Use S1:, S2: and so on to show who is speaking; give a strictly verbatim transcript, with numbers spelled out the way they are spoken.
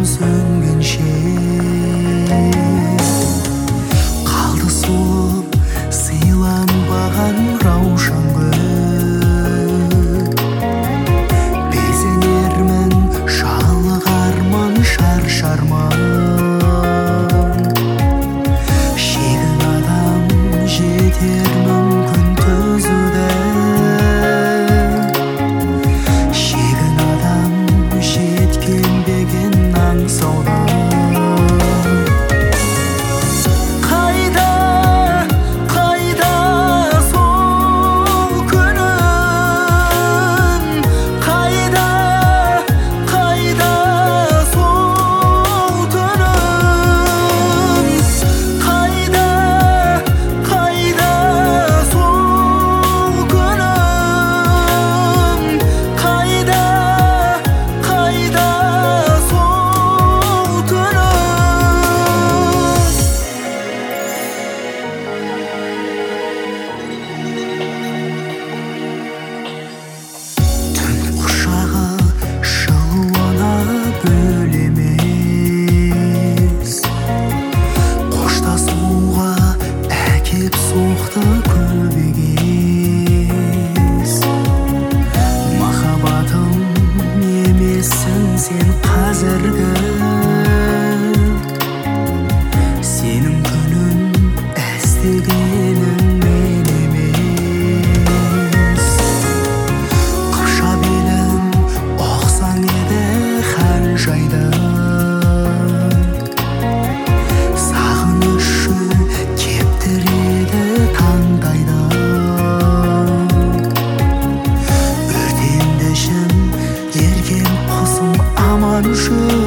S1: сөнгенше қалды солып сыйланбаған раушан гүл безенермін жалығарман шаршарман шегін адам жетер мүмкін түзуді шегін адам жеткен деген аңсауда қайда қайда сол күнім қайда қайда сол түнім қайда қайда сол күнім қайда қайда сол түнім түн құшағы жылуына бөлемес қоштасуға әкеп соқты көбегес махаббатым емессің сен қазіргі сенің күнін іздегенім мен емес қыша белім ұқсаң еді хәл жайды сағынышы кептіреді таңдайды өртенді ішім ерген құсым аман үшін